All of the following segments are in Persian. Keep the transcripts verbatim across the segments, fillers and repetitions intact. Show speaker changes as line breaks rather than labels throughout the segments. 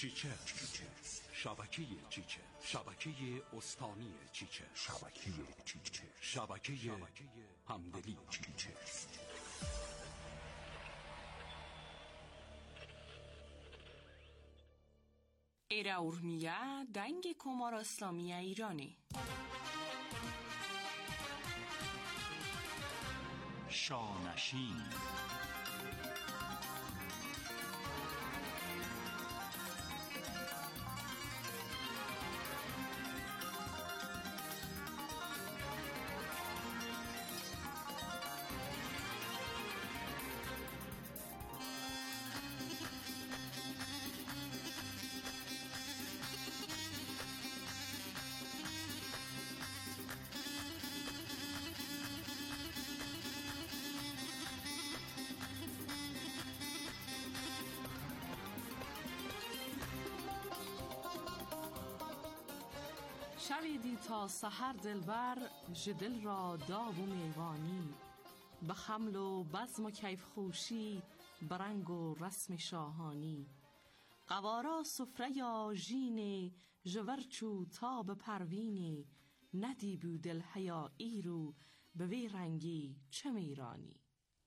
چیچه شبکه چیچه شبکه استانی چیچه
شبکه چیچه
شبکه همدلی چیچه.
ایرا ارمیه دنگ کمار اسلامی ایرانی
شانشین
شویدی تا سحر دلبر جدل را داب و میوانی، به خمل و بزم و کیف خوشی، برنگ و رسم شاهانی. قوارا سفره یا جینه جورچو تا به پروینه، ندی بو دل حیایی رو به وی رنگی چه میرانی.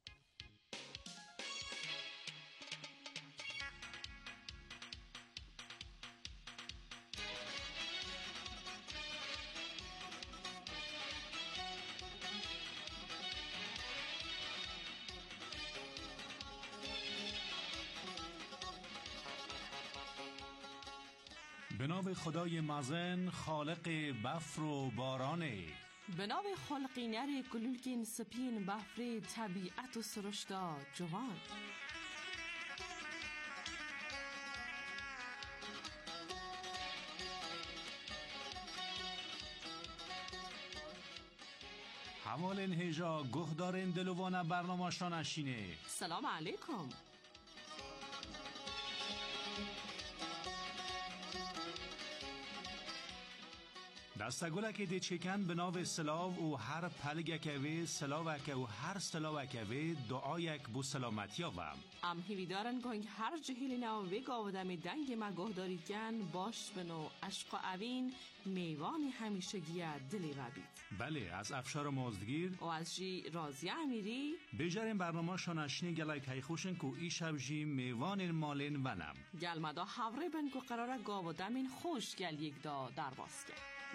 به نام خدای مزن خالق بفر و بارانه،
به نام خلقینر گلولگین سپین بفر طبیعت و سرشتا جوان.
حوالن هجا گهدارن دلوانه برنامه شانشینه.
سلام علیکم.
دستگلک دی چکن به ناو سلاو و هر پلگک وی سلاوک و هر سلاوک وی دعایک بو سلامتی آوام.
ام هیویدارن گنگ هر جهیلی نو وی گاودم دنگ ما گهداری گن باش بنو عشق و اوین میوانی همیشگیه دلی و بید.
بله، از افشار مازدگیر
و از جی رازی امیری
بجرین برنامه شانشنی گلای تایخوشن که ای شب جی میوان مالین ونم
گل مدا حوره بن که قراره گاودم این خوش گل یک دا در باسکه.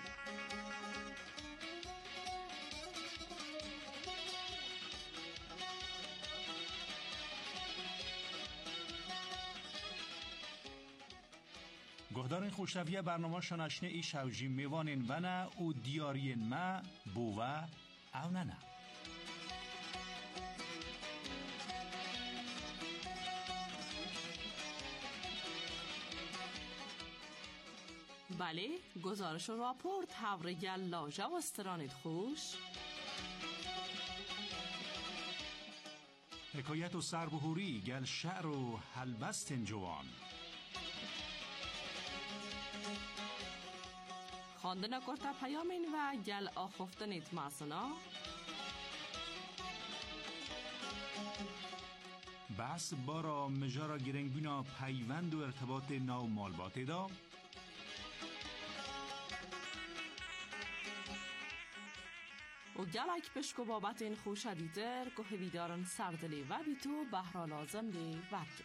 گهدارین خوشتویه برنامه شانشنه ای شوجی میوانین و نه او دیارین ما بوه او نه نه.
بله، گزارش و راپورت حوره گل لاجه و استرانید خوش.
حکایت و سربهوری گل شعر و حلبستن جوان.
خواندن کرتا پیامین و گل آخفتنید ماسنا.
بس بارا مجارا گرنگ بینا پیوند و ارتباط ناو مالباته دا.
و گلک پشک و بابت این خوش دیدر که هویدارن سردلی و بیتو بهرا لازم دی ورگه.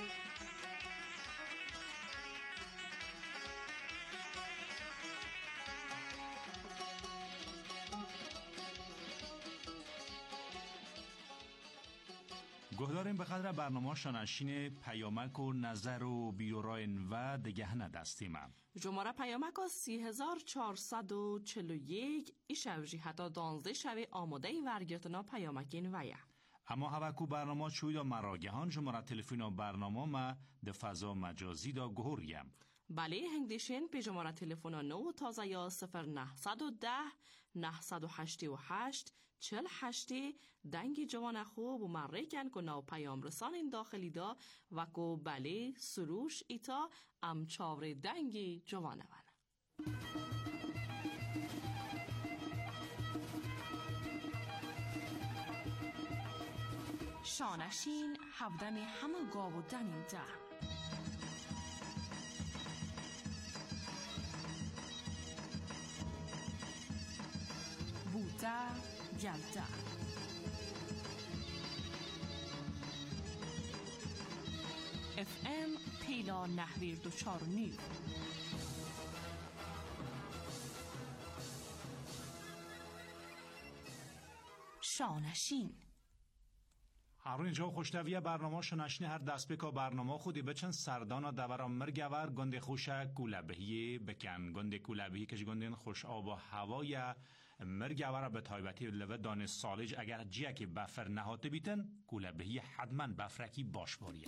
گهداریم به قدر برنامه شانشین پیامک و نظر و بیروراین و دگه ندستیم.
جماره پیامک ها سی هزار چهارصد و چل و یک ایشوژی حتی دانزده شوی آماده ورگرتنا پیامکین ویه.
اما هوکو برنامه چوی دا مراگهان جماره تلفین و برنامه ما ده فضا مجازی دا گهوریم.
بله، هنگدیشین پی جماره تلفن نو تازه یا صفر نه صد و ده نه صد و هشت و هشت چل هشتی دنگی جوان خوب و مریکن که نو پیام رسان این داخلی دا و که بله سروش ایتا ام چاور دنگی جوان ونه. شانشین هفدمی همه گاو و دمین ده. هفده گلده. اف ام پیلا نهویر دو چار نیو. شانشین
هر اینجا خوشتویه برنامه شناشنی هر دست بکا برنامه خودی بچن سردانا دوران مرگور گنده خوشه کولبهی بکن گنده کولبهی کش گندین خوش آب و هوای مرگور به تایبتی لوه دان سالج اگر جیه که بفر نهاته بیتن کولبهی حتما بفرکی باش باریه.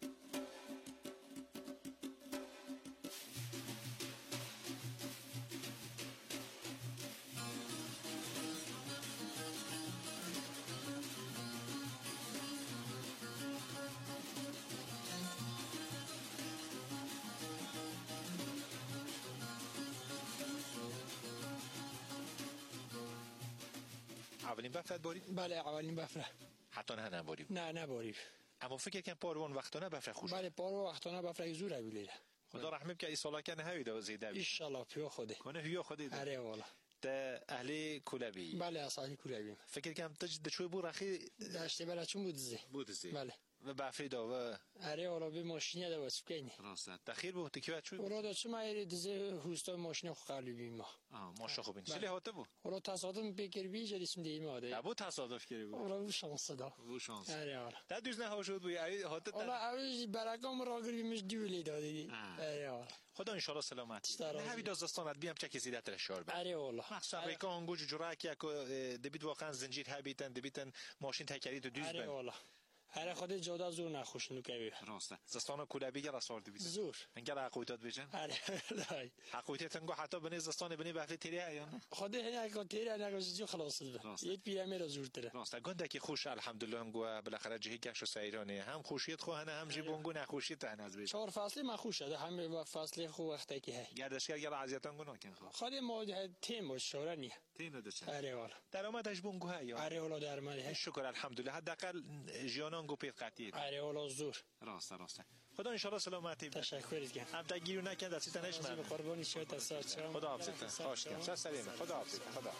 اولین بفرت بارید؟
بله اولین بفره.
حتی نه نبارید؟
نه نبارید.
اما فکر کنم پاروان وقتانه بفره خوش.
بله پارو وقتانه بفره زوره بیلیده.
خدا رحمت کنه ایسالا کنه هوی دو زیده بید.
ایشالله پیو خوده.
کنه هیو خوده ده.
اره والا.
ده اهلی کولبی.
بله اصلی کولبیم.
فکر کنم تج دچوی بو رخی
داشته بله چون بود زی.
بود زی.
بله.
و بفری دو و.
اره والا به ماشینی دو واسه کنی.
راست. دخیر بود تکیه چوی.
والا داشت ما ایری دزه هوستا ماشین خالی بیم ما.
آه ماشا خوبین. چیلی هاته بود؟
والا تصادم بکر بیج اسم دیم آده.
نبود تصادف کردی بود.
والا بو شانس دا.
بو شانس.
اره والا.
در دوز نه هاشود بود. ای هاته.
والا اولی برکام را گربیمش دیولی دادی. اره والا.
خدا ان شاء الله سلامت. نه هوی داستانت بیام چه کسی دتر شار بر.
اره والا.
مخصوصا ریکان گوج جوراکی اکو دبید واقعا زنجیر هبیتن دبیتن ماشین تکری تو دوز بن.
اره والا. هر خود جودا زور نخوش نکوی.
راسته. زستان کولبی گر اسوار دوید.
زور.
انگار حقوقیات بیشن.
اره لای.
حقوقیات انگار حتی بنی زستان بنی بحث تریه یا نه.
خود هنر که تیره نگوشی خلاص بود. یه پیرامه را زور تره.
راسته. گنده که خوش الحمدلله انگار بالاخره جهی گشت و سیرانه هم خوشیت خو هنه هم جیبونگو نخوشیت تن از بیش.
چهار فصلی من خوش شده همه فصلی خو وقتی که هست.
گردشگر گر عزیزتان گناه کن خو.
خود ما تیم باش شورانیه.
تیم داشت.
اره والا.
درآمدش بونگو هیا.
اره والا درآمدی هست.
شکر الحمدلله حداقل جیانان گو پیت قطعی.
اره والا زور.
راسته راسته. خدا ان شاء الله سلامتی.
تشکر کنم.
هم تگیرو نکن دستی تنش من.
قربانی شو تسات.
خدا حافظت. خوش کن. چه سلام. خدا حافظت. خدا.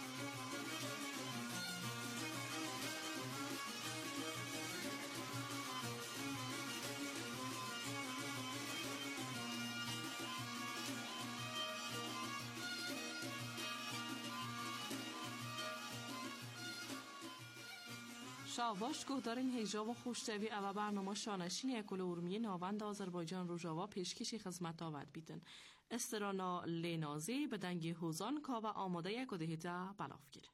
شاواش گوه دارین هیجاب و خوشتوی او برنامه شانشین اکل اورمیه ناوند آذربایجان روژاوا پیشکشی خدمت آورد بیدن استرانا لینازی به دنگ هوزان کا و آماده یک و دهیده بلاف گیره.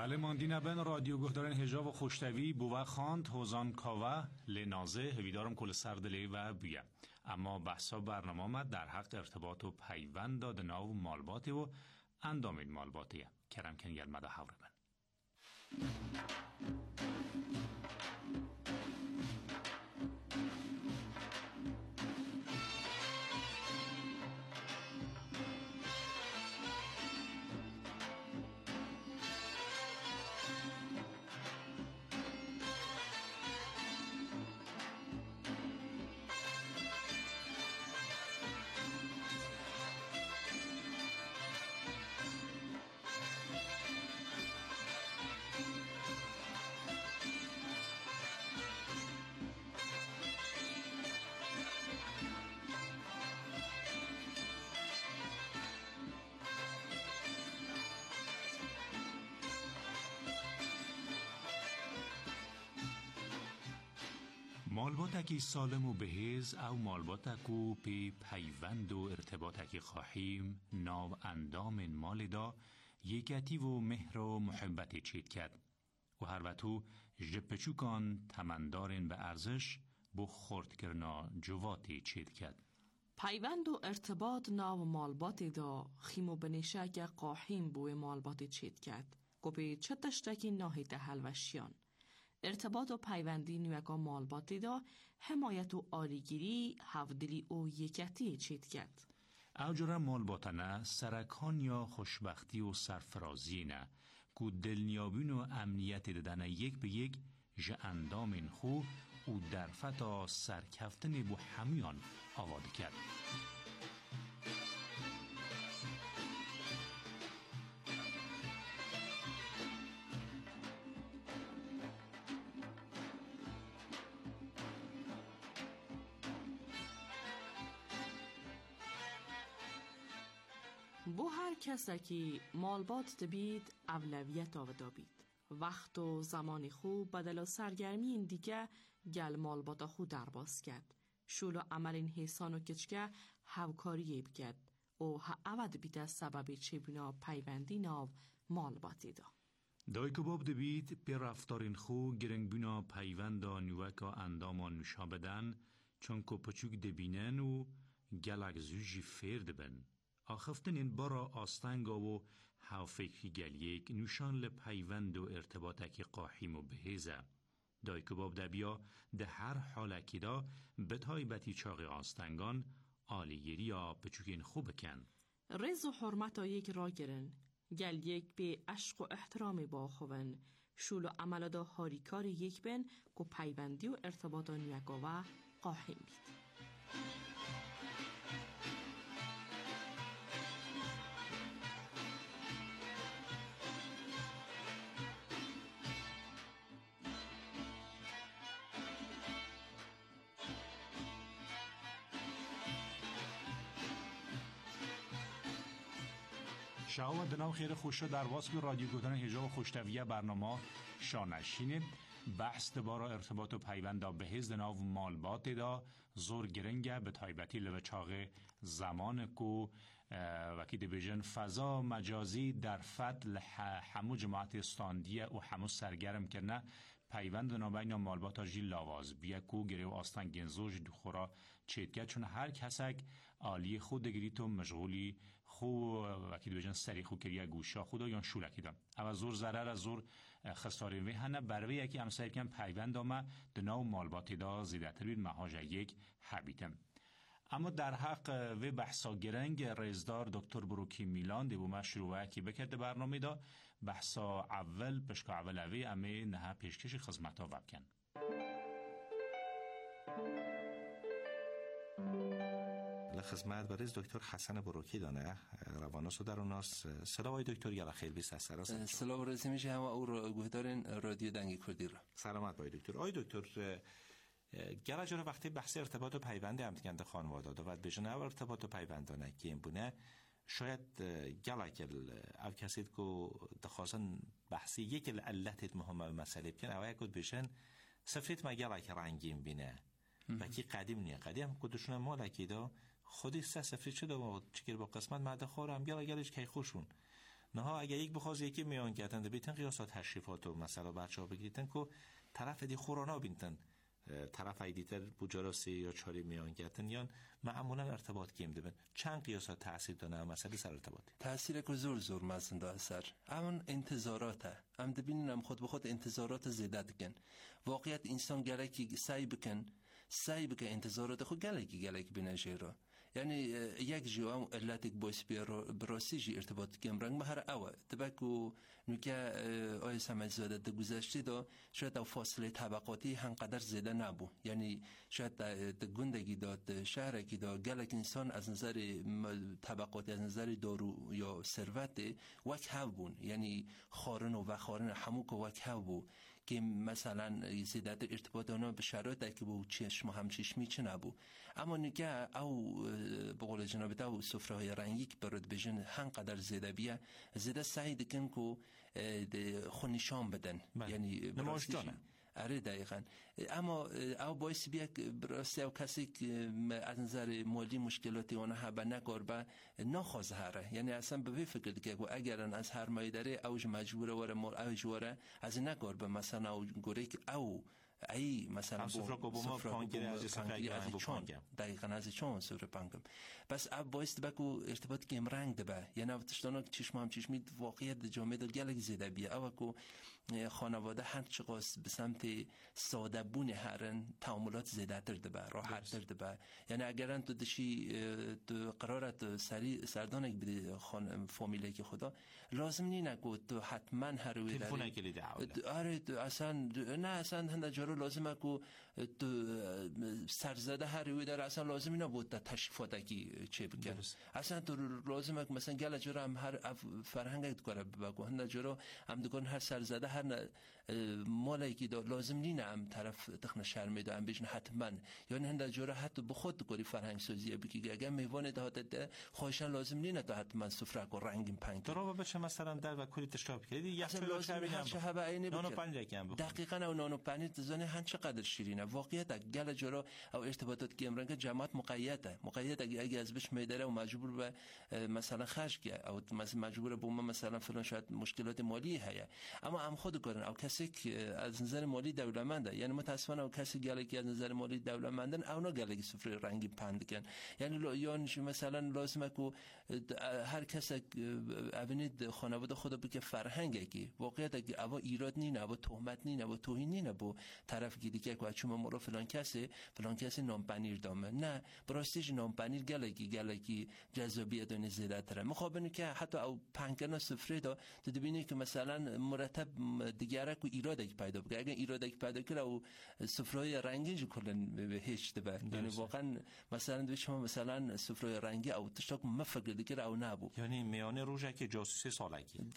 بله ماندی نبن رادیو گهدارن هجاب و خوشتوی بوه خاند هوزان کاوه لنازه هویدارم کل سردلی و بیه. اما بحثا برنامه آمد در حق ارتباط و پیوند داد ناو مالباتی و اندامین مالباتیه کرم کن یلمده حوره بن. مالباتکی سالم و بهز او مالباتکو پی پیوند و ارتباطکی خواهیم ناو اندام مال دا یکتی و مهر و محبت چید کرد و هر وقتو جپچوکان تمندارن به ارزش بو خورد کرنا جواتی چید کرد.
پیوند و ارتباط ناو مالبات دا خیمو بنشک قاحیم بوی مالبات چید کرد گوپی چه تشتکی ناهی تحلوشیان. ارتباط و پیوندی نوکا مالباتی دا حمایت و آلیگیری هفدلی و یکتی چید کرد.
او جرا مالباتنه سرکان یا خوشبختی و سرفرازی نه که دلنیابین و امنیت دادن یک به یک جه اندام خو و در فتا سرکفتن بو همیان آواده کرد.
بو هر کسی که مالبات دبید اولویت آودا بید. وقت و زمان خوب بدل و سرگرمی این دیگه گل مالبات خود در باز کرد. شول و عمل این حسان و کچکه هوکاری بگد و ها اود بید از سبب چه بنا پیوندی ناو مالباتی دا.
دای کباب دبید پی رفتارین خو گرنگ بنا پیوندا نوکا اندامان نشا بدن چون که پچوک دبینن و گلک زوجی فیر دبن. آخفتن این بارا آستنگا و هاوفکری گلیک نشان لپیوند و ارتباطکی قاحیم و بهیزه. دای کباب دبیا ده هر حالکی دا بتای بتی چاق آستنگان آلیگیری یا بچوکین خوب کن.
رز و حرمت یک را گرن. گل یک به عشق و احترام با خوون. شول و عمل دا هاریکار یک بین که پیوندی و ارتباطان یکا و قاحیم بید.
شاو دناو خیر خوش در واسب رادیو گودان هجاب و خوشتویه برنامه شانشینه بحث دبارا ارتباط و پیوندا به هز دناو مالبات دا زور گرنگه به تایبتی لوچاق زمان کو وکی دیویژن فضا مجازی در فتل همو جماعت استاندیه و همو سرگرم کرنه پیوند نابین مالبات جی لاواز بیا کو گره و آستان گنزوج دخورا چیدگه چون هر کسک آلی خود دگری تو مشغولی خو وکی دیویژن سری خو کریه گوشا خدا یا شولکی دم اما زور ضرر از زور خساری وی هنه بروی یکی امسایی کم پیوند آمه دناو مالباتی دا زیده تربید محاجه یک حبیتم. اما در حق و بحثا گرنگ رزدار دکتر بروکی میلان دیبو ما شروعه که بکرده برنامه دا بحثا اول پشکا اول اوی امی نه پیشکش خدمت ها وبکن.
لخدمت برای دکتر حسن بروکی دانه رواناس و دروناس سلام های دکتر یلا خیل بیست از سراس
سلام رازی میشه همه او را گوهدارین رادیو دنگی کردی را
سلامت بای دکتر. آی دکتر گله جاره وقتی بحث ارتباط و پیوند هم تگنده خانواده دا و بجنه او ارتباط و پیوندانه که این بونه شاید گله کل او کسید که دخواستن بحثی یک علت مهمه مسئله بکن او یک بشن سفریت ما گله که رنگیم بینه و کی قدیم نیه قدیم کدشون مالکی دا خودی سه سفرید شده و چکر با قسمت مده خورم گله گلش که خوشون نه اگر یک بخواز یکی میان کردن بیتن قیاسات تشریفات و مثلا بچه‌ها بگیرن که طرف دی خورانا بینتن طرف ایدیتر بوجاراسی یا چاری میان کردن یا معمولا ارتباط کیم دبن چند قیاسات تاثیر داره مسئله سر ارتباطی
تاثیر که زور زور مزن دا اثر همون انتظاراته هم دبینم خود به خود انتظارات زیاده دکن واقعیت انسان گله که سعی بکن سعی بکن انتظارات خود گله که گله که بینجیره یعنی یک جوام علت باعث براسی جی ارتباط کم رنگ مهر اوه تبکو نوکه آیه سمج زاده ده گذشته دا شاید او فاصله طبقاتی هنقدر زیاده نبو یعنی شاید ده گندگی دا شهرکی دا گلک انسان از نظر طبقاتی از نظر دارو یا ثروت وک هاو بون یعنی خارن و وخارن هموک وک هاو بو که مثلا زیادت ارتباط آنها به شرایط که با چشم و همچشمی چه نبو اما نگه او بقول جناب تا او سفره های رنگی که برد بجن هنقدر زیاده بیه زیاده سعی دکن که خونشان بدن یعنی
نماش جانه
آره دقیقاً اما او باعث بیا براستی او کسی که از نظر مالی مشکلاتی آنها به نکار به نخواست هره یعنی اصلا به فکر که اگرن از هر مایی داره اوج مجبوره وره مال اوج وره از نکار به مثلا او گوره که او ای مثلا
سفره کو بوم پانگیر از سفره از پانگم
دقیقاً از چون سفره پانگم بس اب باعث بکو ارتباط که رنگ ده یعنی وقتشتانا چشم هم چشمی واقعیت جامعه دل گلگ زیاده بیا او کو خانواده هر چقاس به سمت ساده بون هرن تعاملات زیاده تر ده راحت تر ده یعنی اگرن تو دشی تو قرارت سری سردانک بده خان فامیلی که خدا لازم نینه کو تو حتما هر وی
تلفن کلیدی
آره اصلا نه اصلا هند جارو لازمه کو تو سرزده هر وی در اصلا لازم اینا بود تشریفات کی چه بگن اصلا تو لازمه مثلا گله جارو هم هر فرهنگ کاره بگو هند جارو هم دکان هر سرزده هر مالی که لازم نینه هم طرف تخن شرم دارم بیشن حتما یعنی هند جارو حتی به خود کاری فرهنگ سازی بگی اگه میوان دهات خواهشان لازم نینه تا حتما سفره کو رنگین پنگ
درو بشه مثلا در و کلی تشتاب کردی یا
لازم هر چه هبه عینی
نانو پنیر کم
دقیقاً او نانو پنیر زنه هن چقدر شیرینه واقعیت گله جارو او ارتباطات که امرنگ جماعت مقیده مقید اگه اگه از بهش میداره و مجبور به مثلا خرج که او مثلا مجبور به مثلا فلان شاید مشکلات مالی هست اما هم خود کردن او کسی که از نظر مالی دولتمنده یعنی متاسفانه او کسی گله که از نظر مالی دولتمندن اونا گله که سفره رنگی پند کن یعنی یعنی مثلا لازمه که هر کس ابنید خانواده خود بگه فرهنگه که واقعیت اگه او ایراد نینه او تهمت نینه او توهین نینه با طرف گیری که که چون ما رو فلان کسی فلان کسی نام پنیر دامه نه براستیش نام پنیر گله کی گله کی جذابیت دونه زیاده تره مخابنی که حتی او پنکنا سفره دا تو ببینی که مثلا مرتب دیگره کو ایرادی پیدا بکنه اگه ایرادی پیدا کنه او سفره رنگی کلا به هیچ ده یعنی واقعا مثلا به شما مثلا سفره رنگی او تشتاق مفکر دیگه او نبود
یعنی میانه روزه که جاسوسی سالگی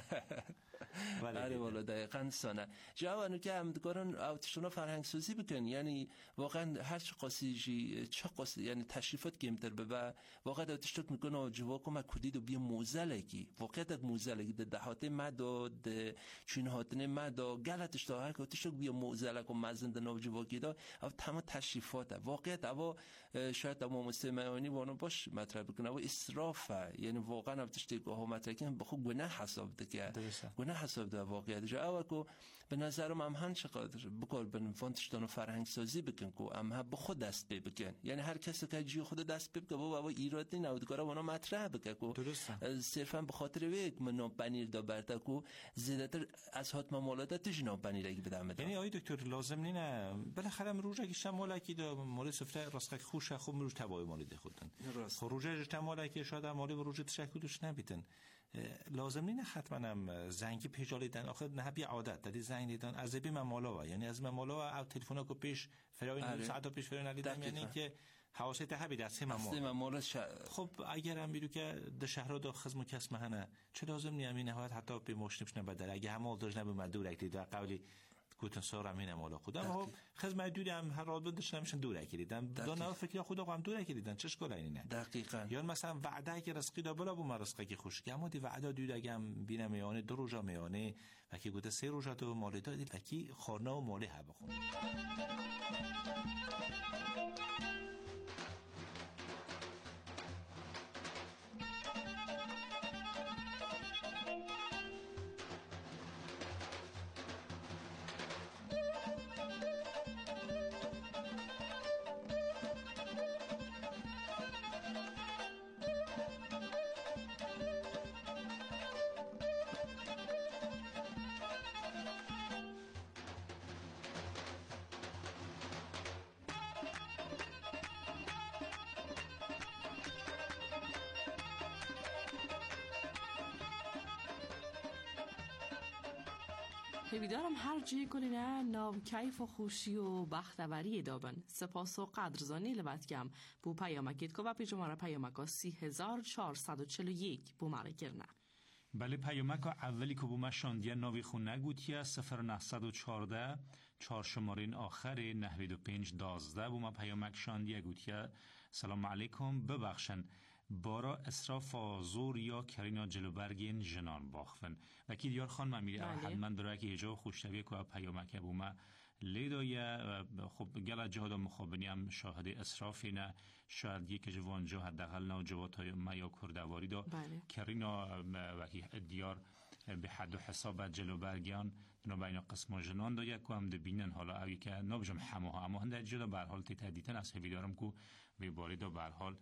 آره والا دقیقاً سانه جوانو که هم دکارن اوتشونا فرهنگ سازی بکن یعنی واقعا هر چه قاسی جی چه قاسی یعنی تشریفات کمتر به واقعا اوتشتوک میکنه جواکو ما کدید و بیا موزلگی واقعا دک موزلگی ده دهات مداد چین هاتنه مدا گلتش تا هر که اوتشتوک بیا موزلگ و مزند نو جواکی دا او تمام تشریفات واقعا او شاید ما مستمعانی وانو باش مطرح بکنه و اسرافه یعنی واقعا اوتشتوک ها مطرح کنه بخو گناه حساب دکه گناه حساب ده واقعیت جا او کو به نظرم هم هن چقدر بکار بن فانتشتان و فرهنگ سازی بکن کو هم ها به خود دست پی بکن یعنی هر کسی که جی خود دست پی بکن بابا ایراد نی نودگارا وانا مطرح بکن کو صرفا به خاطر ویک من پنیر دا برتا کو زیادتر از هات ممالات تج نام پنیر اگه بدم بده
یعنی آی دکتر لازم نینه بالاخره روز اگه شمال کی دا مال سفره راست خوش خوب روز تبای مالی ده خودن خروج اجتماعی که شاید مالی و روز تشکلش نبیتن لازم نینه حتما هم زنگی پیجالیدن آخه نه بی عادت دادی زنگ دیدن از بی ممالا و یعنی از ممالا او تلفن کو پیش فرای ساعت پیش فرای ندیدم یعنی که حواست هبی دست ممالا خب اگر هم بیرو که د شهر دا خدمت کس مهنه چه لازم نی امین نهایت حتی به مشنش نبدل اگه هم اولش نبه مدور اکید و قولی گوتن سر امین مالا خودم ها خدمت دودم هر راد بندش نمیشن دور اکیدن دانا فکر خدا قام دور اکیدن چش کلا اینه
دقیقاً
یا مثلا وعده که رزقی دا بالا بو مرزقی که خوش اما دی وعده دودگم بینم میانه دو روزا میانه و کی گوته سه روزا تو مال دادی و کی خانه و مالی ها بخون
هیویدارم هر جی کلینه ناو کیف و خوشی و بختوری دابن. سپاس و قدرزانی لبتگم بو پیامکید که و پیجماره پیامکا سی هزار چهارصد و چل و یک بو مره کرنه.
بله پیامک اولی که بو ما شاندیه ناوی خونه گوتیه صفر نهصد و چارده چهار شمارین آخر نهوید و پنج دازده بو ما پیامک شاندیه گوتیه سلام علیکم ببخشن بارا اسراف زور یا کرینا جلوبرگین جنان باخفن و کی دیار خان من میره حتما داره که هجا خوشتوی که پیامک بو ما لیدایه خب گل جهاد مخابنی هم شاهد اسرافی نه شاید یک جوان جا حداقل نو جوات های ما یا کردواری دا کرینا و کی دیار به حد و حساب جلوبرگیان نو بین قسم جنان دا یک هم دبینن حالا اوی که نبجم همه اما هنده جدا برحال تیتدیتن از هویدارم که به باری دا برحال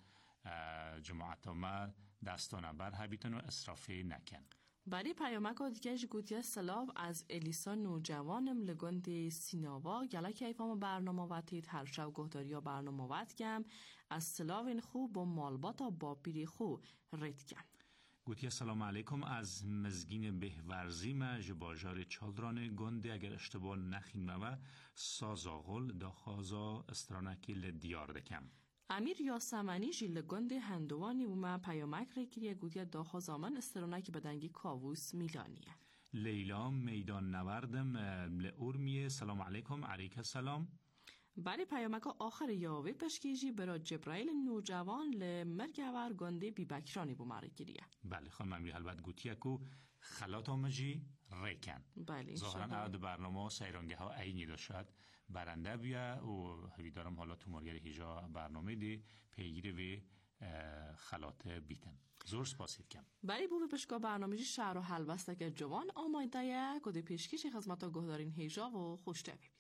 جماعت ما دستانه بر هبیتن و اسرافی نکن.
برای پیامک ها دیگه گوتیه سلام از الیسا نوجوانم لگند سیناوا گله که ایفام برنامه واتید هر شو گهداری ها برنامه وات کم از سلاوین خوب با مالباتا با پیری خوب رید کم.
گوتیه سلام علیکم از مزگین بهورزی ما جباجار چالدران گنده اگر اشتباه نخین و سازاغل داخازا استرانکی لدیار دکم.
امیر یاسمنی جیل گنده هندوانی و ما پیامک ریکریه گوتیه داخو زمان استرونکی بدنگی کاووس میلانیه.
لیلا میدان نوردم لورمیه سلام علیکم علیک سلام.
برای پیامک آخر یاوه پشکیجی برای جبرائیل نوجوان لمرگور گنده بی بکرانی بو مارکریه.
بله خانم امیر البته گوتیه کو خلات آمجی ریکن.
بله
ظاهرا عدد برنامه سیرانگه ها عینی داشت برنده بیا و هویدارم حالا تو مرگر هیجا برنامه دی پیگیری و خلات بیتن زور سپاسید کم
برای بو پشکا برنامه جی شهر و حلبسته که جوان آمایده یک و دی پیشکش خدمت ها گهدارین هیجا و خوشته بید.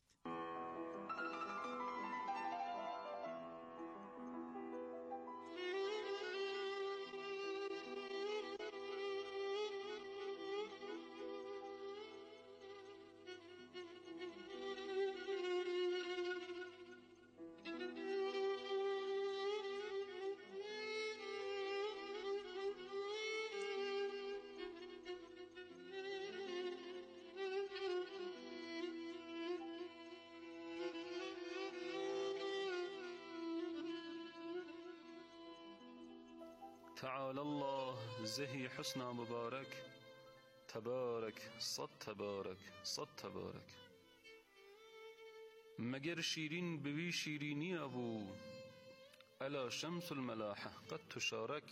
تعال الله زهي حسنا مبارك تبارك صد تبارك صد تبارك مگر شیرین بوی شیرینی ابو الا شمس الملاحة قد تشارك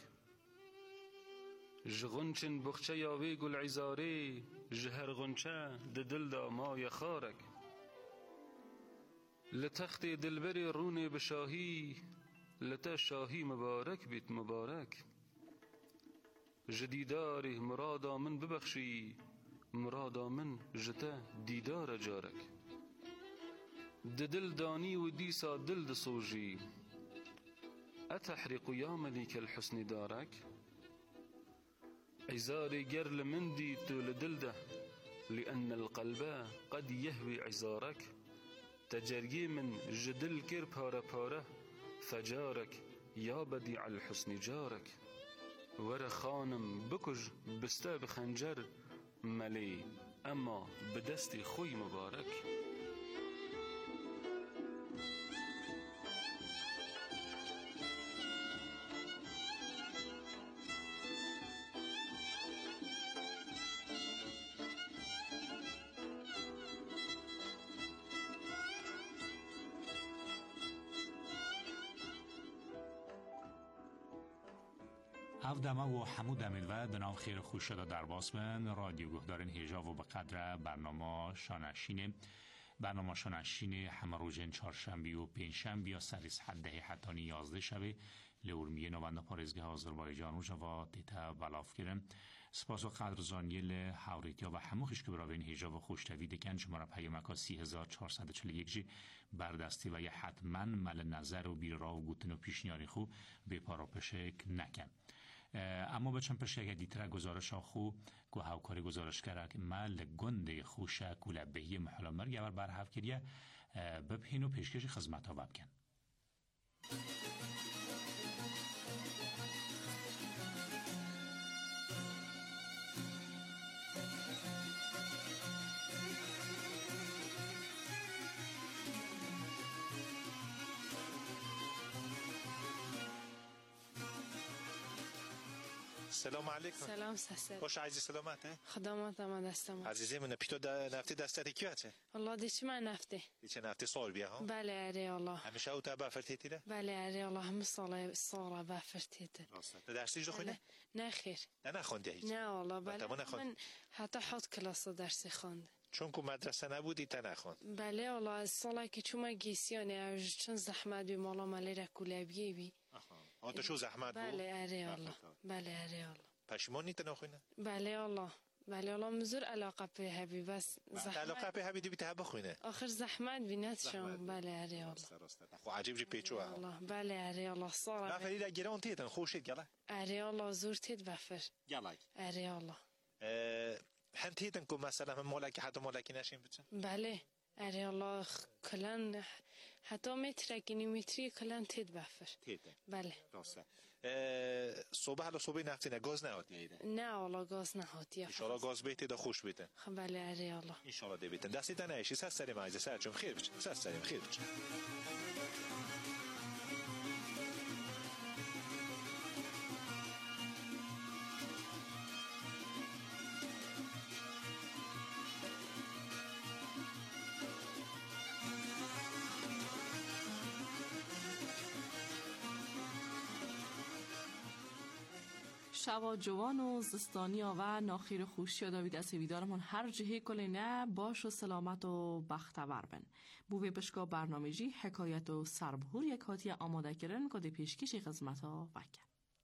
جغنچن بخچه یاوی گل عزاره جهر غنچه ددل دا ما یخارك لتخت دلبر رون بشاهی لتا شاهی مبارک بیت مبارک جدیداره مرادا من ببخشی مرادا من جتا دیدار جارک ددل دانی و دیسا دل دصوجی أتحرق يا مليك الحسن دارك عزاري قرل من ديت لدلده لأن القلب قد يهوي عزارك تجري من جدل كر بارا بارا فجارك يا بديع الحسن جارك ور خانم بكج بستا بخنجر ملي أما بدستي خوي مبارك
او دمه و همو دمیل و به نام خیر خوش شده در باسمن رادیو گهدارین هیجا و به قدر برنامه شانشینه برنامه شانشین همه روزن چهارشنبه و پنجشنبه یا سریس حده حتی یازده شبه لورمیه نوانده پارزگاه آذربایجان و جوا تیتا بلاف کرن سپاس و قدرزانی ل حوریتیا و همو خیش که براوین هیجا و خوشتوی دکن شماره پیامکا سی هزار چهارصد و چهل و یک جی بردستی و یا حتما مل نظر و بیرا و گوتن و پیشنیاری خوب به پاراپشک نکن اما بچم پرشه اگه دیتره گزارش آخو که هاوکاری گزارش کرد که مال گنده خوشه کوله بهی محلا مرگ اول برحف کریه ببهین و پیشکش خدمت ها بکن
سلام علیکم.
سلام سسر.
باش عزیز سلامته.
خدمات ما دستم.
عزیزی من پیتو دا نفتی دستت کیاته؟
الله دیچ من نفته.
دیچ نفتی سال بیا ها؟
بله اره الله.
همیشه او تا بافرتیده؟
بله اره الله هم سال سال بافرتیده.
راست. درسی جو خونه؟
نه خیر.
نه نخوندی هیچ.
نه والله بله. من حتی حد کلاس درسی خواند.
چون که مدرسه نبودی تا نخوند.
بله والله از سالی که چون گیسیانه چون زحمت بی مالا مالی را کلابیه بی.
آها. تو شو زحمت بود؟
بله اره الله. بله اره الله.
پشیمونی تا نخونه؟
بله الله. بله الله مزور علاقه به هبی بس
زحمت. علاقه به هبی دی بیت هب خونه.
آخر زحمت بینات شون. بله اره الله.
خو عجیب جی پیچو ها.
الله. بله اره الله صار.
بفری را گران تیدن خوشید گله.
اره الله زور تید بفر.
گله.
اره الله.
هم تیدن که مثلا مالکی حتی مالکی نشین بچن؟
بله. اره الله کلان حتی متر کنی متری کلان تید بفر.
تیدن.
بله.
راسته. صبح حالا صبح نفتی نه گاز نهاتی ایده؟
نه والا گاز نهاتی.
انشالله گاز بیتی دا خوش بیتن.
خب بله اره الله.
انشالله دی بیتن. دستی تا نهیشی سست سریم عزیز سرچون خیر بچن. سست سریم خیر بچن.
شوا جوان و زستانی و ناخیر خوشی و داوید اسویدارمون هر جهه کلینه باش و سلامت و بختور بن. بوی بشکا برنامه‌جی حکایت و سربهور یک هاتی آماده کرن که دی پیشکشی خدمت ها وکن.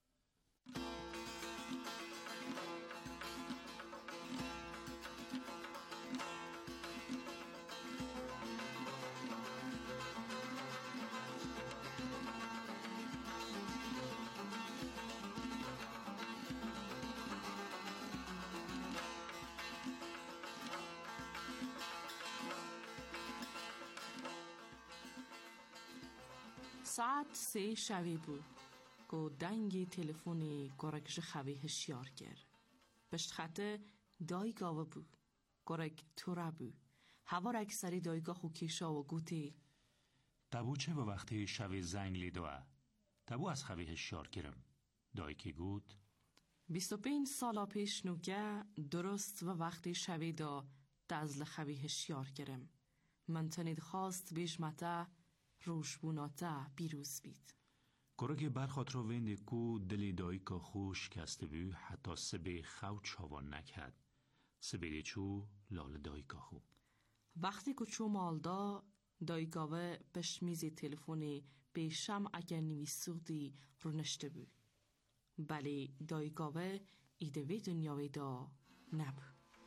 ساعت سه شوی بود که دنگی تلفن گرگش خوی هشیار کرد. پشت خطه دایگاه بود. گرگ توره بود. هوا را اکثری دایگاه و کشا و گوتی
تبو چه به وقتی شوی زنگ لیدوه؟ تبو از خوی هشیار کرم. دای که گوت
بیست و پنج سالا پیش نوگه درست و وقتی شوی دا دزل خوی هشیار کرم. من تنید خواست بیش مته روش بوناتا بیروز بید.
گرگ برخواد رو وینده کو دلی دایی که خوش کسته بی حتی سبه خو چاوان نکد. سبه چو لال دایی که خو.
وقتی که چو مالدا دایی که پشت میزی تلفونی به شم اگر نویسودی رو نشته بی. بلی دایی که ایده وی دنیاوی دا نبو.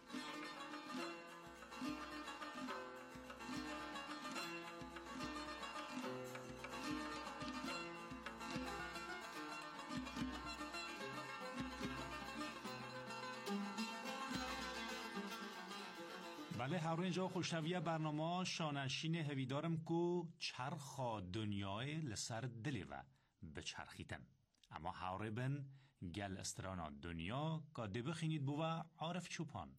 بله هر اینجا خوشنویه برنامه شانشین هویدارم کو چرخا دنیای لسر دلی و بچرخیتن. اما هاوره بن گل استرانا دنیا که دی بخینید بوا عارف چوپان.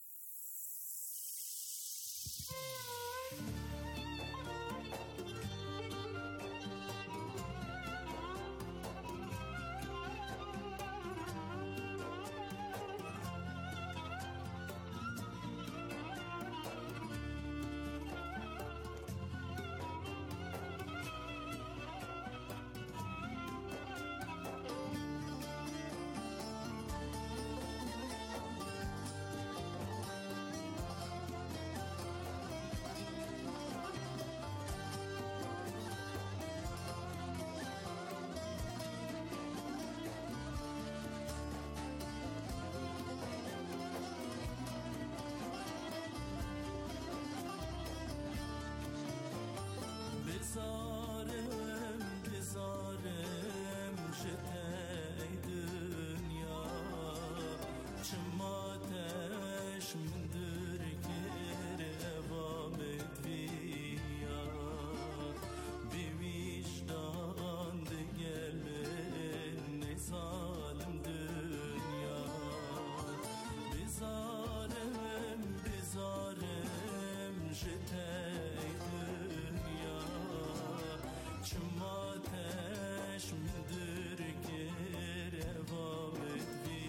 بزارم بزارم جتای دنیا چماتش من در کر وامد ویا بیویشتان دگل نزالم دنیا بزارم بزارم جتای چماتش من در گره وامد ویا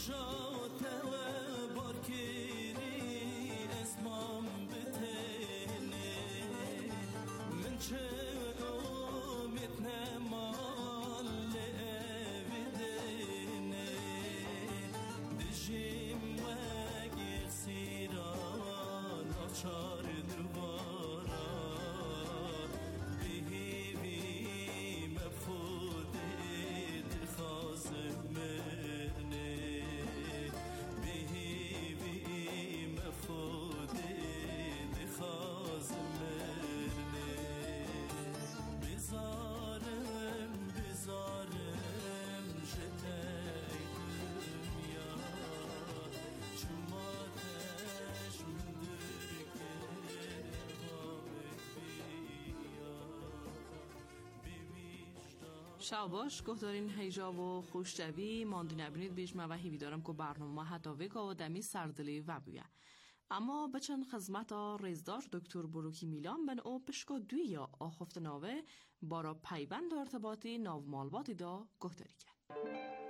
شاباش گفتارین هیجا و خوشتوی ماندی نبینید بیش ما و هیوی دارم که برنامه حتی ویگا و دمی سردلی و بویه. اما بچن خدمت ریزدار دکتر بروکی میلان بن او پشکو دوی یا آخفت ناوه بارا پیوند ارتباطی ناو مالباتی دا گفتاری کن.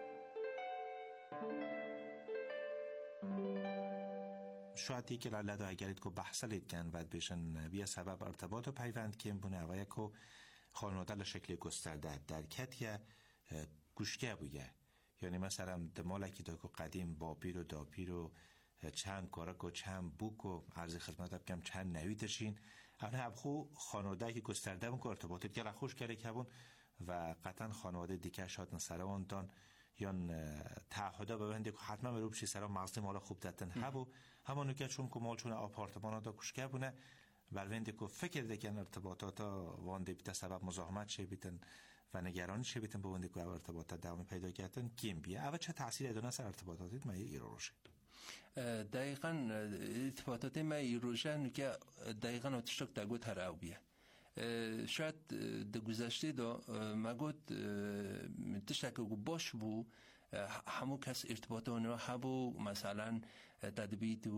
شاید یک لالد اگرید که بحث لید کن و بشن بیا سبب ارتباط و پیوند کن بونه و یکو خانواده شکل گسترده درکت یا گوشگه بویه. یعنی مثلا دمالکی دا که قدیم با پیر و دا پیر و چند کارک و چند بوک و عرض خدمت بکم چند نوی داشتین اونه ابخو خانواده که گسترده بون که ارتباطی گل خوش کرده که بون و قطعا خانواده دیگه شاید نسره وانتان یا تعهده ببنده که حتما مروب شی سرا مغزی مالا خوب دتن هبو همانو که چون که مال چون آپارتمان دا کشکه بونه برونده که فکر دکن ارتباطات وانده بیتا سبب مزاحمت شه بیتن و نگرانی شه بیتن بونده که ارتباطات دوامی پیدا کردن کیم بیه اول چه تأثیر ادونه سر ارتباطاتیت ما ایرو روشه
دقیقاً ارتباطات ما ایروشن که دقیقاً اتشتاک دگوت هر او بیه شاید در گذشته دا ما گوت تشتاک باش بو همو کس ارتباط اونو هبو مثلا تدبید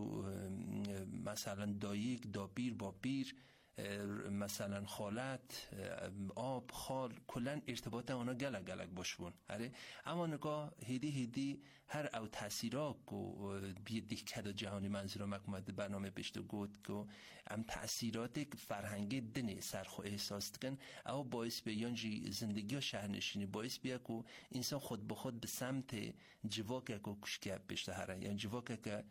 مثلا دایک دا پیر با پیر مثلا خالت آب خال کلن ارتباط اونا گلک گلک باشون اره اما نگاه هیدی هیدی هر او تاثیرات کو بیدی کد جهانی منظور مکمد برنامه پشت گفت کو ام تاثیرات فرهنگی دنی سرخو احساس کن او باعث به یانجی زندگی و شهرنشینی باعث بیا کو انسان خود به خود به سمت جواک کو کشکه پشت هره یعنی جواک که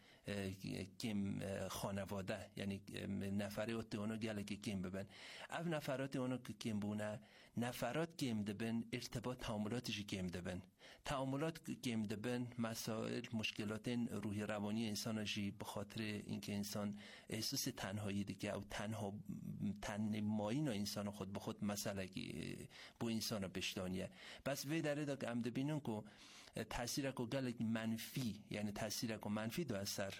کم خانواده یعنی نفرات اونو گلک کم ببن او نفرات اونو که کم بونه نفرات کم دبن ارتباط تعاملاتش کم دبن تعاملات کم دبن مسائل مشکلات روحی روانی انسان جی به خاطر اینکه انسان احساس تنهایی دیگه او تنها تنمایی نه انسان خود به خود مسئله بو انسان بشتانیه بس وی داره دا که ام دبینن که تأثیر کو گلک منفی یعنی تأثیر کو منفی دو اثر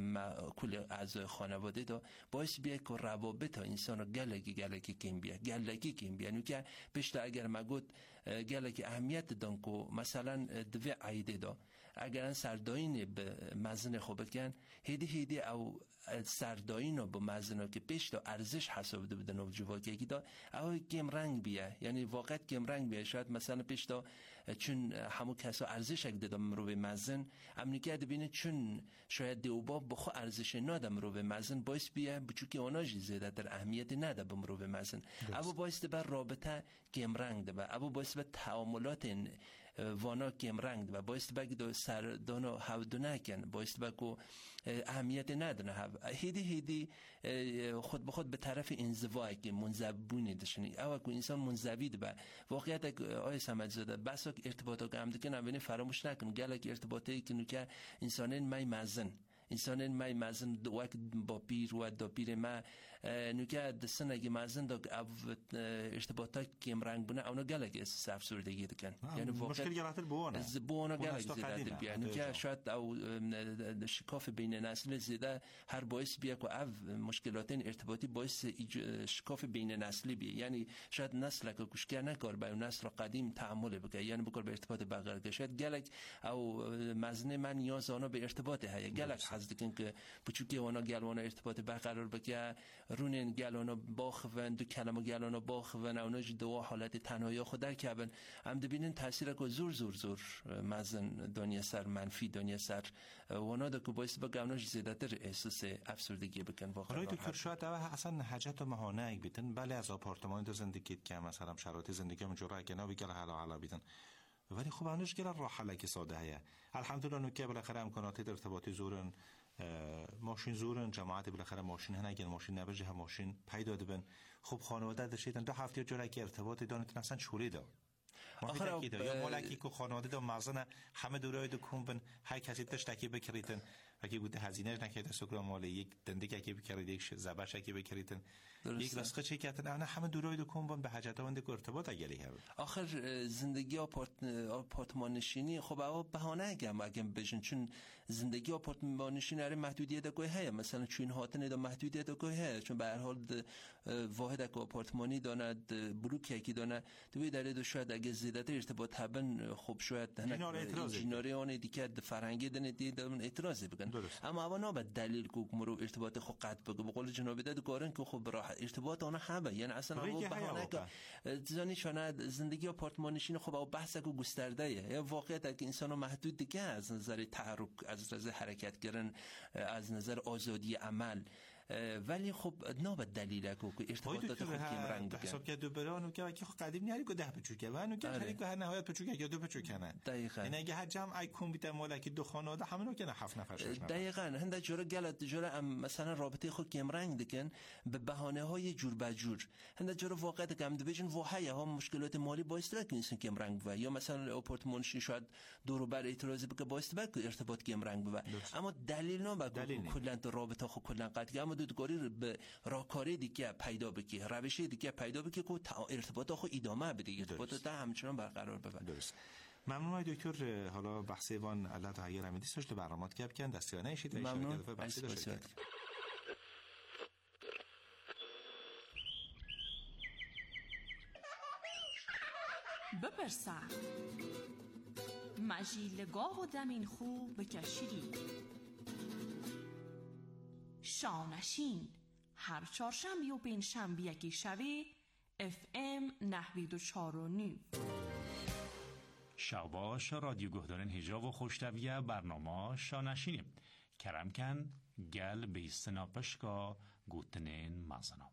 کل اعضای خانواده دو باعث بیه که روابط انسان گلکی گلکی کم بیه گلکی کم بیه نو که پشت اگر ما گفت گلکی اهمیت دان که مثلا دوی عیده دا اگر سرداین به مزن خوب بکن هیدی هیدی او سرداین رو به مزن که پشت ارزش حساب ده بدن و جواکی دا او کم رنگ بیه یعنی واقعیت کم رنگ بیه شاید مثلا پشت چون همو کسا ارزش اگه دادم رو به مزن امنی که بینه چون شاید دیوباب بخوا ارزش نادم رو به مزن باعث بیه بچوکی آناجی زیده در اهمیت ندم رو به مزن ابو باعث بر رابطه کم رنگ ده ابو باعث به تعاملات وانا کم رنگ ده باعث بگی دو سردانو هودو نکن باعث بگو اهمیت ندونه هیدی هیدی خود به خود به طرف انزوایی که منزبونی داشتنی او که انسان منزوید به واقعیت آیه سمج زده بس ارتباطا که هم دیگه نبینه فراموش نکن گلک ارتباطی که نوکه انسانین مای مزن انسان مای مزن دوک با پیر و دا پیر ما نوکه دستن اگه مزن دا ارتباطات کم رنگ بونه اونا گلک احساس افسردگی دکن
یعنی مشکل گلاتر بوانه
بوانه گلک زیده بیا نوکه شاید او شکاف بین نسل زیده هر باعث بیا که او مشکلات ارتباطی باعث شکاف بین نسلی بیا یعنی شاید نسل که کشکر نکار با نسل قدیم تعامل بگه یعنی بکار به ارتباط بغرگه شاید گلک او مزن من نیاز آنها به ارتباط هیا گلک نزدیکن که بچوکی وانا گلوانا ارتباط برقرار بکه رونن گلوانا باخون دو کلمه گلوانا باخون اوناش دو حالت تنهایی خود که بن هم دبینن تاثیر که زور زور زور مزن دنیا سر منفی دنیا سر وانا دو که باعث بگه اوناش زیادتر احساس افسردگی بکن واقعا.
حالا دکتر شاید اصلا حاجت و مهانه بیتن بله از آپارتمان دو زندگی که مثلا شرایط زندگی هم جوره که نبی کلا حالا حالا بیتن ولی خب اونش گل راحله که ساده هست الحمدلله نوکه بالاخره امکانات ارتباطی زورن ماشین زورن جماعت بالاخره ماشین هن اگر ماشین نباشه هم ماشین پیدا دبن خب خانواده داشتن دو هفته جوره که ارتباطی دانتن اصلا چوری دا آخر یا مالکی که خانواده دا مازن همه دورای دو کمبن هر کسی تشتکی بکریدن اگه بوده هزینه‌اش نکرده سوکرا مال یک دنده که بکرید یک زبش که بکریدن یک راسخه چه کردن انا همه دورای دو کمبن به حاجتمند ارتباط اگلی هست
آخر زندگی آپارت آپارتمان نشینی خب اوا بهانه گم اگه بجن چون زندگی آپارتمان نشینی اره محدودیت کوی هست مثلا چون هاتن دا محدودیت کوی هست چون به هر حال واحد اک آپارتمانی داند بلوک کی داند تو در دو شاید اگه زیادت ارتباط هبن خب شاید جناری آن دیگه فرهنگی دن دیدن اعتراض بگن اما اوا نه به دلیل کو مرو ارتباط خو قطع بگه به قول جناب داد گارن که خب راه ارتباط آن همه یعنی اصلا اون بهانه که زنی شاید زندگی آپارتمان نشین خب او بحث کو گسترده یا واقعیت که انسانو محدود دیگه از نظر تحرک از نظر حرکت کردن از نظر آزادی عمل ولی خب نه به دلیل که ارتباطات خود کم رنگ بگن
حساب کرد دو برانو که وقتی خب قدیم نیاری که ده پچوکه و انو که هر یک نهایت پچوکه یا دو پچوکه نه
دقیقاً
یعنی اگه هر جمع ای کامپیوتر مالکی دو خانواده همونو که نه هفت نفر شش نفر
دقیقاً هنده جوره گلت جوره مثلا رابطه خود کم رنگ دکن به بهانه های جور به جور هنده جوره واقعیت که هم دویجن واهی ها مشکلات مالی باعث که انسان کم رنگ و یا مثلا آپارتمان شاید دور و بر اعتراض بک باعث که ارتباط کم رنگ و اما دلیل نه به کلا رابطه خود کلا قطعی اما دودگاری به راهکاری دیگه پیدا بکی روش دیگه پیدا بکی که ارتباط خود ادامه بده ارتباطات همچنان برقرار بمونه.
درست. ممنون دکتر. حالا بحث وان الله تعالی رحمتی سوشت برنامه‌ات که کردن دستیانه شید و
ممنون.
بحث داشتید.
بپرسم مجیلگاه و دمین خوب بکشیدی شانشین هر چهارشنبه و پنجشنبه یکی شبه اف ام نهوید و چهار و نیم
شباش رادیو گهدارن هجاب و خوشتویه برنامه شانشینیم کرم کن گل بیستنا پشکا گوتنین مزنا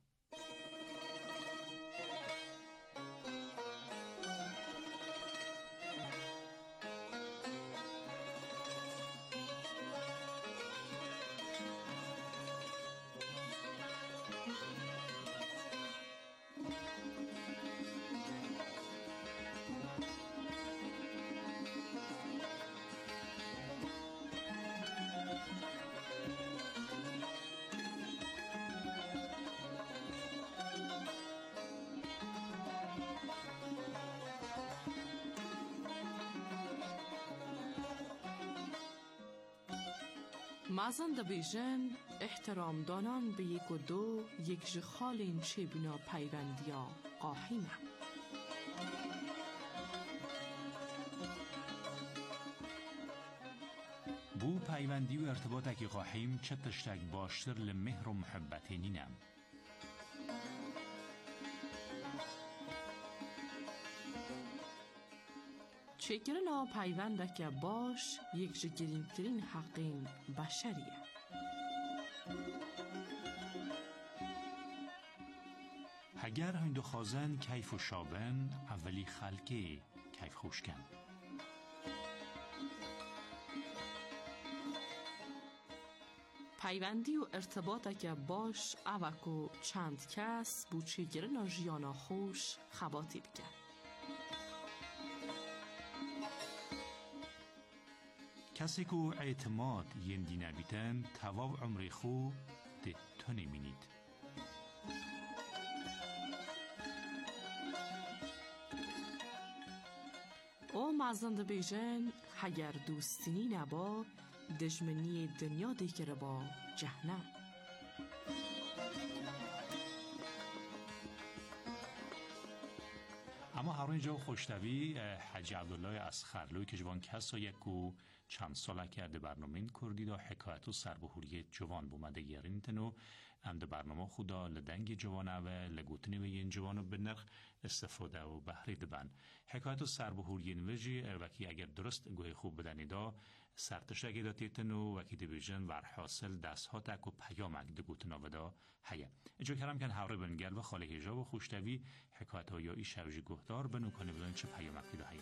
مازن دا بیژن احترام دانان به یک و دو یک جخال این چه بنا پیوندیا قاهیمه
بو پیوندی و ارتباط اکی قاهیم چه تشتک باشتر لمهر و محبت نینم
چکر ناپیونده که باش یک جگرینترین حقین بشریه
اگر هندو خازن کیف و شابن اولی خلقی کیف خوشکن
پیوندی و ارتباطه که باش اوکو چند کس بو چکر ناجیانا خوش خباتی بکن
کسی که اعتماد یندی نبیتن تواو عمری خو ده تو نمینید
او مازند بیژن هگر دوستینی نبا دشمنی دنیا دیگر با جهنم
اما هر اینجا خوشتوی حاج عبدالله اسخرلوی که جوان کس و یکو چند ساله که در برنامه کردی دا حکایت و سربهوری جوان بومده گرینتنو اند برنامه خدا لدنگ جوانه و لگوتنی و این جوانو بنرخ استفاده و بحری دبن حکایت و سربهوری نویجی وکی اگر درست گوی خوب بدنی دا سرتشتگی دا تیتنو وکی دیویژن ور حاصل دست ها تک و پیامک دگوتنا ودا هیا اجا کرم کن حوری بنگل و خاله هجا و خوشتوی حکایت ها یا ای شوجی گهدار بنو کنی بدن چه پیامکی دا هیا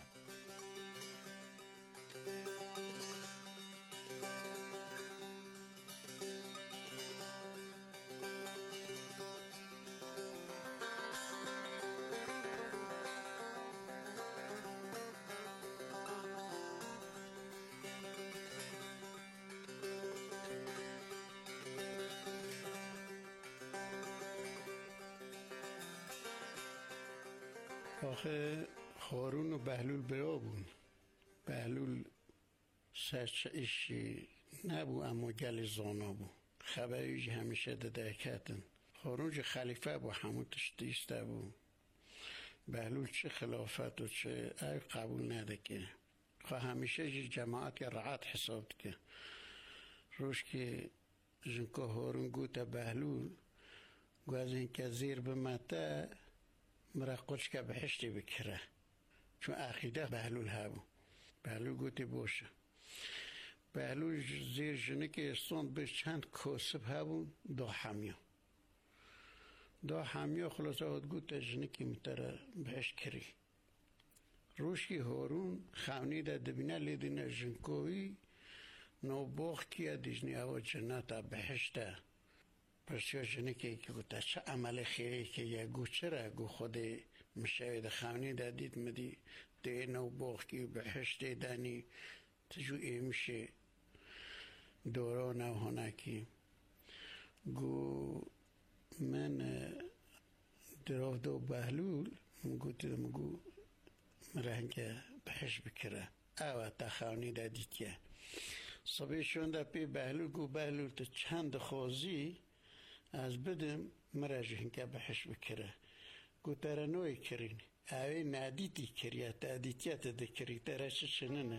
آخه هارون و بهلول برا بون بهلول سرچ ایشی نبو اما گل زانا بو خبریش همیشه داده کتن هارون چه خلیفه بو همون تشتیسته بو بهلول چه خلافت و چه ای قبول نده که خواه همیشه جماعت که رعات حساب که روش که جنکه هارون گوته بهلول گو از این که زیر بمته مرا قدش که بحشتی بکره چون عقیده بهلول هبو بهلول گوتی باشه بهلول زیر جنه که استان به چند کاسب هبون دا همیا دا همیا خلاصه هاد گوت جنه که میتره بهش کری روشی هارون خونی ده دبینه لیدینه جنکوی نو باخ کیا دیجنی اوا جنت بهشته پس یا جنه که گوته چه عمل خیلی که یه گو چرا گو خود مشاهده خونی دادید مدی ده نو باخ کی بهشت دانی تجو ایمشه دوران و هنکی گو من دراف دو بهلول گوتی مگو مرهنگه بهش بکره اوه تا خونی دادید که صبح شونده پی بهلول گو بهلول تا چند خوزی از بدم مراجعین که بهش بکره گوتره نوی کرین اوی نادیتی کریت ادیتیت دکری ترش چننه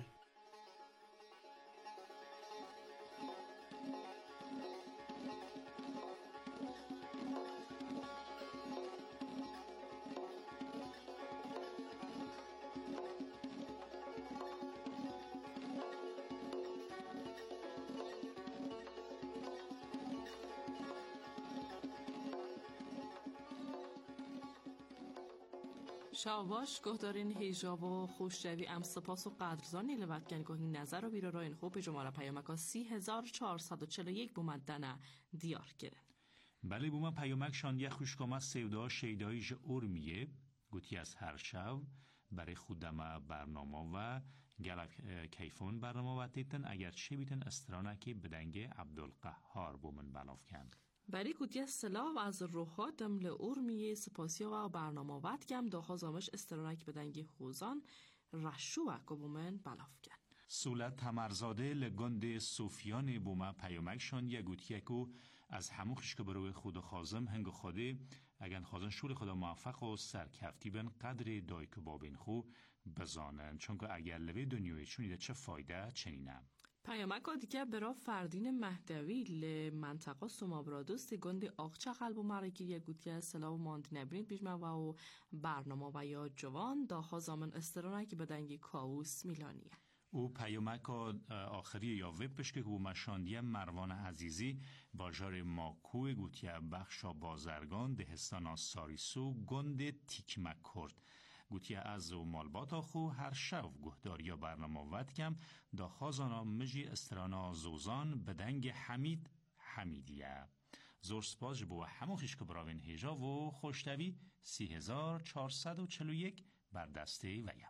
شاواش گهدارین هیجاب و خوشجوی ام سپاس و قدرزانی لبت کن گوهی نظر و بیرو راین خوب جماره پیامکا سی هزار چهارصد و چل و یک بومدن دیار گرن
بله بومن پیامک شاندیه خوشکامه سیودا شیدایش ارمیه گوتی از هر شو برای خودم برنامه و گلب کیفون برنامه و تیتن اگر چه بیتن استرانه که بدنگ عبدالقهار بومن بلاف کن
برای گوتی سلاو از روحا دمل ارمیه سپاسی و برنامه وقت کم داخل زامش استرانک بدنگی خوزان رشو و بومن بلاف کن
سولت تمرزاده لگند صوفیان بومن پیامک شاندیه گوتیه که از همون خشک بروی خود خازم هنگ خوده اگر خازن شور خدا موفق و سرکفتی بن قدر دای که بابین خو بزانن چون که اگر لوی دنیای چونیده چه فایده چنینه
پیامک دیگه برا فردین مهدوی ل منطقه سومابرادوست گند آقچه قلب و مرگیری گوتیه سلاو ماند نبرید بیجمه و برنامه و یا جوان داخل زامن استرانه که بدنگی کاوس میلانیه
او پیامک آخری یا وب پشکه که مشاندیه مروان عزیزی باجار ماکوی گوتیه بخشا بازرگان دهستان ساریسو گند تیکمک کرد گوتیه از و مالباتا خو هر شو گهداریا برنامه ود کم دا خازانا مجی استرانا زوزان بدنگ حمید حمیدیه زور سپاس بو همون خیش که براوین هیجا و خوشتوی سی هزار چهارصد و چل و یک بر دسته ویم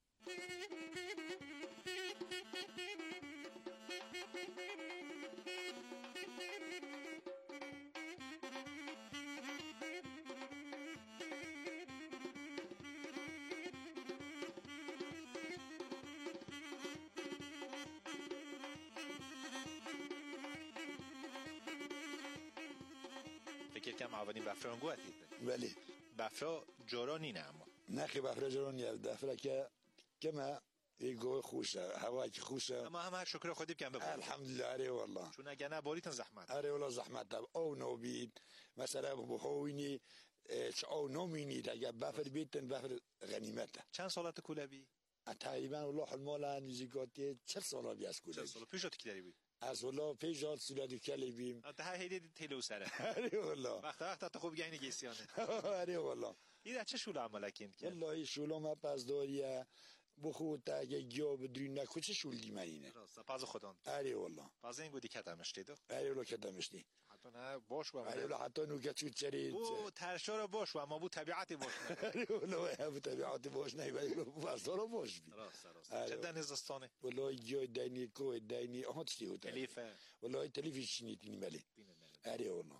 کم اولین بفران گوهتید
بله
بفرا جارانی نه اما
نخی بفرا جارانی دفره که کما ایگو خوشه هوا که خوشه
اما هم هر شکر خودی بکن بخورید
الحمدلله. اره والله
چون اگه نه باریتن زحمت
اره والله زحمت دب او نو بید مثلا بخوینی چه او نو مینید اگه بفر بیتن بفر غنیمته.
چند سالت کولابی؟
تقریبا والله المال نزدیکاتی چهل سال بیاس کولابی.
چهل سال پیشت کی داری بی؟
از والله پیش جات سولادی کلی بیم.
ده هیدی تلو سره.
اره والله.
وقت وقت تا خوب گینی گیسیانه.
اره والله.
این چه شوله عمل کند که؟
والله شوله ما پس داریه بخود تا اگه گیا بدرین نکو چه شول دی منینه.
راست پس خودان.
اره والله.
پس این گودی کتمشتی دو.
اره والله کتمشتی.
حتی نه باش و.
اره والله حتی نوکه چود چرید.
او ترشار باش و اما بو طبیعتی باش.
اره والله بو طبیعتی باش نه ولی بو اصلا باش بی.
راست راست. چه دنیزستانه؟
والله گیا دنی کو دنی آمد چی بود؟
تلیفه.
والله تلیفی شنیدی ملی. اره والله.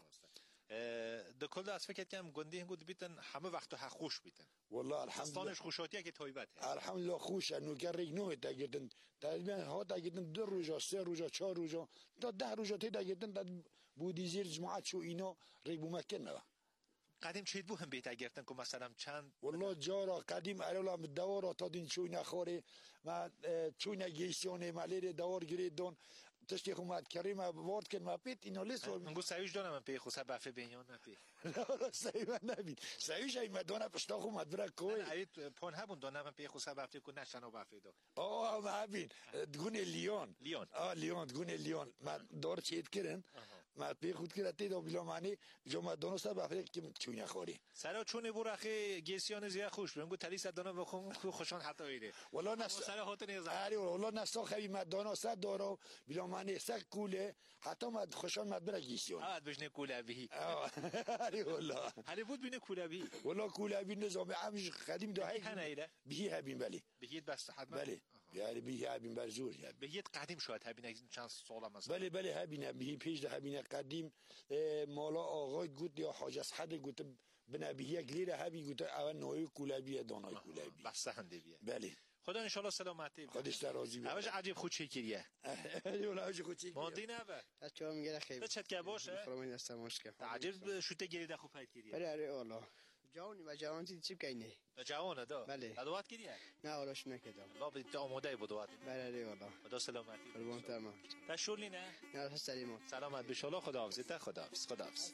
دکل دست فکر کردم گندی هنگود بیتن همه وقت ها خوش بیتن.
والله الحمدلله.
استانش خوشاتیه که تویبته.
الحمدلله خوشه نوکر ریگنوه تا گردن. تقریبا ها تا گردن دو روزا سه روزا چهار روزا تا ده روزا تا گردن تا بودی زیر جماعت شو اینو ریگ بومکن نه.
قدیم چید بو هم بیت گردن که مثلا چند.
والله جارا قدیم ارولا دوارا تا دین چوی نخوره ما چوی نگیسیونه مالیر دوار گریدون. تشتی خومد کریم وارد کن ما پیت اینو لیست رو
منگو سعیش دانم من پی خوصه بفه بینیان نپی
لا سعی من نبید سعیش ای مدانه پشتا خومد برا کوی
نه اوید پون هبون دانم من پی خوصه بفه کن نشنو بفه دو
آه ما هبین دگون لیون
لیون
آه لیون دگون لیون ما دار چید کرن ما پی خود کرده دو بلا معنی جو ما دانو سر بفه کم چوی نخوری
سرا چونه برخی گیسیان زیاد خوش بگو تلی سر دانو بخون خوشان حتی ایده
والله نس
سر هات نیز
آره والله نسا خوی مدانه سر دارو بلا معنی سر کوله حتی ما خوشان ما برا گیسیون
آه بجنه کولابی
آره والله
هلی بود بینه کولابی
والله کولابی نظام عامش قدیم ده هی
هنایده
بیه هبین بله
بیه بس حتما
بله یعنی بیه هبین برزور یعنی
بیه قدیم شاید هبین چند سال مثلا
بله بله هبین بیه پیش ده هبین قدیم مالا آقای گوت یا حاج اسحد گوت بنا بیه گلیر هبی گوت اول نوعی کولابی دانای کولابی
بس هنده بیه
بله
خدا ان شاء الله سلامتی
خودش راضی باشه
اوج عجیب خود چکیریه
ایولا اوج خود چکیریه
ماندی نه به
بچه‌ها میگه خیلی
چت که باشه
فرمان هستم مشکل
عجیب شوته گریده خوب پید کیریه
بله اره والله جوانی و جوانی چی بکنی
جوانه دا
بله
دعوت کیریه
نه ولاش نکردم
الله بدید آماده بود دعوت
بله اره والله
خدا سلامتی
قربان تمام
تشولی نه
نه سلامت
سلامت ان شاء الله خدا حافظ تا خدا حافظ خدا حافظ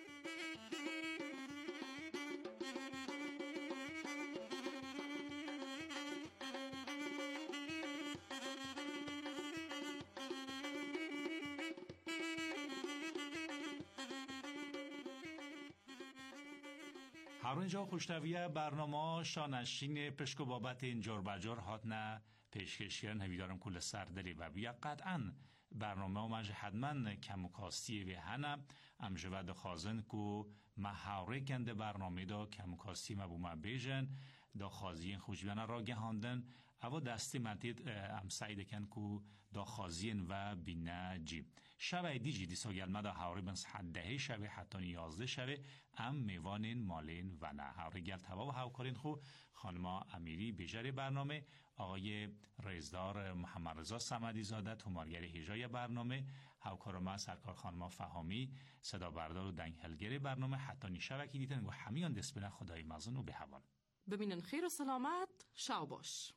هر اینجا خوشتویه برنامه شانشین پشک و بابت اینجور بجار هات نه پیشکشیان هویدارم کل سردری و بیا قطعا برنامه امج حتما کمکاستی و هنه امجود خازن کو محاوره کنده برنامه دا کمکاستی مبومه بیجن دا خازین خوشبیانه را گهاندن او دستی منتید ام سعید کن کو دا خازین و بینه جی شبه دیجی دی ساگلمه دا حوری بنس حده شبه حتی یازده شبه ام میوانین مالین و نه حوری گل تبا و هاوکارین خو خانما امیری بیجر برنامه آقای رئیسدار محمد رضا صمدی زاده تومارگر هیجای برنامه هاوکارما سرکار خانما فهامی صدا بردار و دنگهلگری برنامه حتی نیشه وکی دیتن و همیان دسپنه خدای مزون و بهوان
ببینن خیر و سلامت شاو باش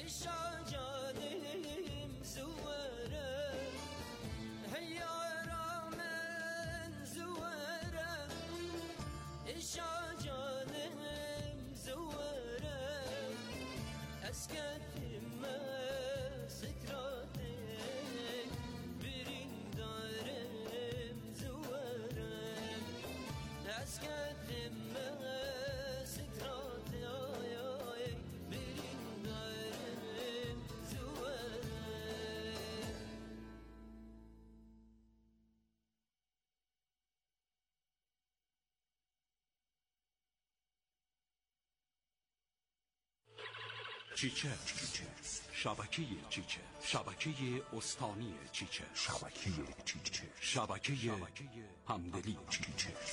چیچه شبکه چیچه شبکه استانی چیچه شبکه چیچه شبکه همدلی چیچه.